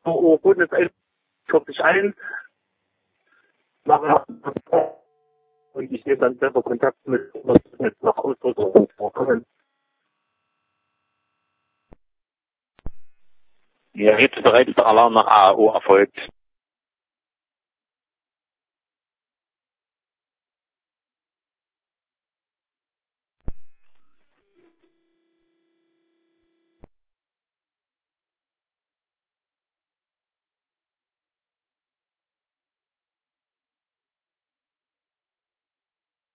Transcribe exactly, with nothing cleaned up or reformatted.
oh, gut, jetzt klopfe ich ein, mache und ich nehme dann selber Kontakt mit, mit nach Ausdrückung vorkommen. Ja, jetzt bereits der Alarm nach A A O erfolgt.